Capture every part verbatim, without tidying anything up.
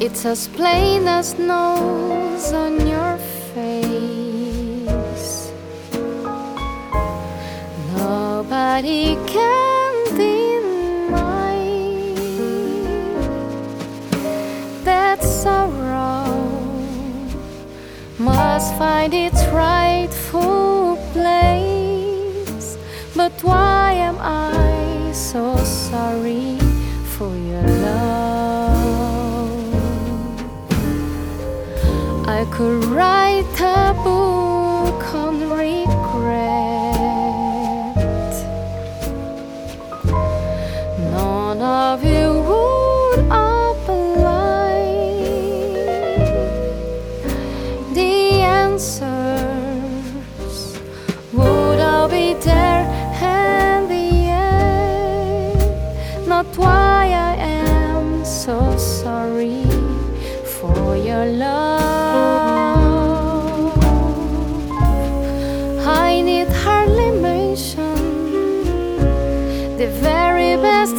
It's as plain as nose on your face. Nobody can deny that sorrow must find its rightful place. But why am I so sorry for your love? I could write a book on regret. None of you would apply the answers, would all be there in the end. Not why I am so sorry for your love. I need hardly mention the very best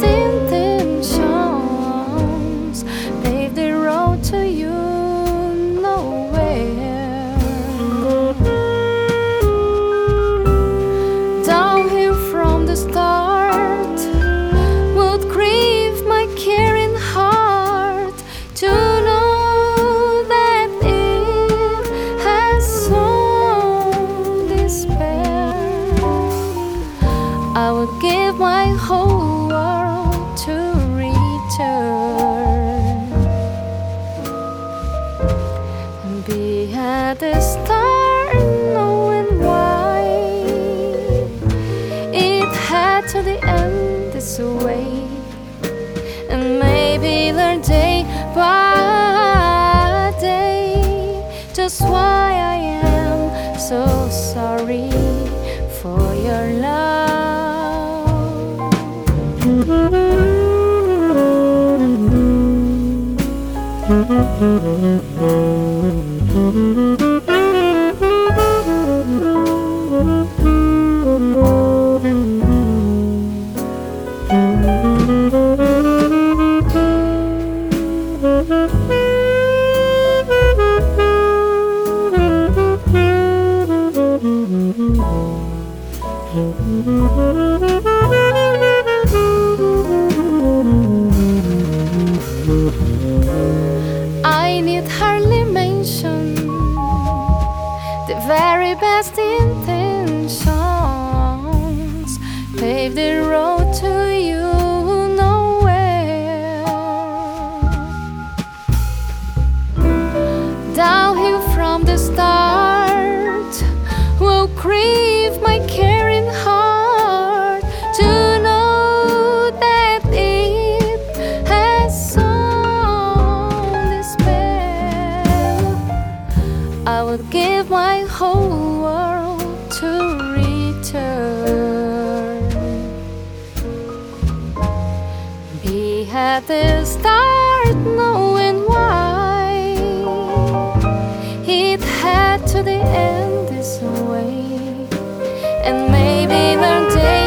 intentions pave the road to you nowhere. Downhill from the start would grieve my caring heart to know that it has sown despair. I would give my whole world to return and be at the start, knowing why it had to the end this way, and maybe learn day by day just why I am so sorry for your love. I need hardly mention the very best intentions pave the road to you nowhere. Downhill from the start will grieve my caring heart to know that it has sown despair. I would give my whole world to return, be at the start, knowing why it had to the end this way, and maybe learn day